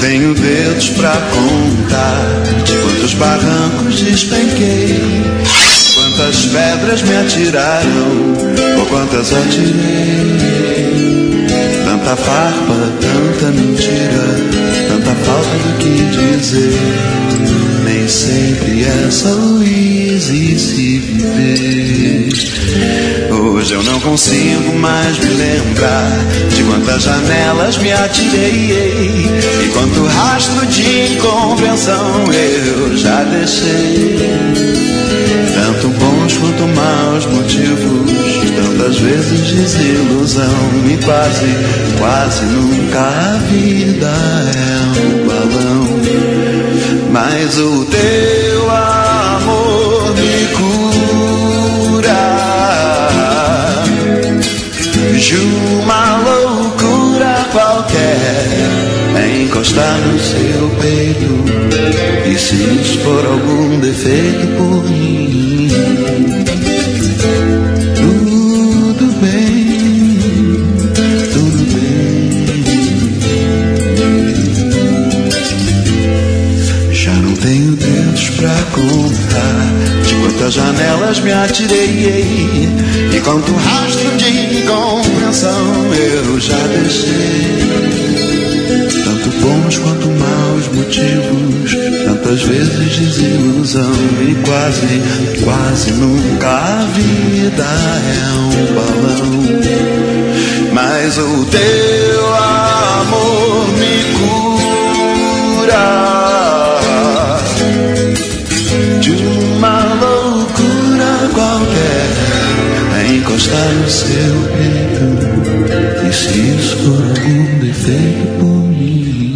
tenho dedos pra contar de quantos barrancos despenquei, quantas pedras me atiraram ou quantas atirei. Tanta farpa, tanta mentira, tanta falta do que dizer. Nem sempre é só Luiz e se viver. Hoje eu não consigo mais me lembrar de quantas janelas me atirei e quanto rastro de incompreensão eu já deixei. Tanto bons quanto maus motivos, tantas vezes desilusão e quase nunca a vida é um balão. Mas o teu amor me cura de uma loucura qualquer, é encostar no seu peito e se expor algum defeito por mim. Tudo bem, tudo bem. Já não tenho dedos pra contar de quantas janelas me atirei e quanto rastro de incompreensão eu já deixei. Tanto bons quanto maus motivos, tantas vezes desilusão e quase nunca a vida é um balão. Mas o teu amor me cura de uma loucura qualquer, é encostar no seu peito e se isso for algum defeito por mim.